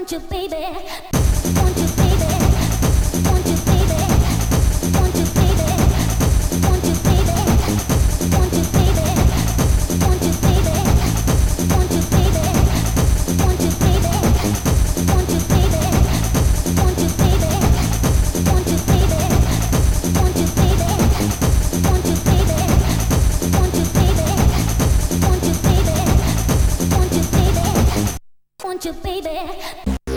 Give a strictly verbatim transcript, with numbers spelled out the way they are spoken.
Want you, baby. Want you, baby. Want you, baby. Want you, baby. Want you, baby. Want you, baby. Want you, baby. Want you, baby. Want you, baby. Want you, baby. Want you, baby. Want you, baby. Want you, baby. Want you, baby. Want you, baby. Want you, baby. Want you, baby. Want you, baby.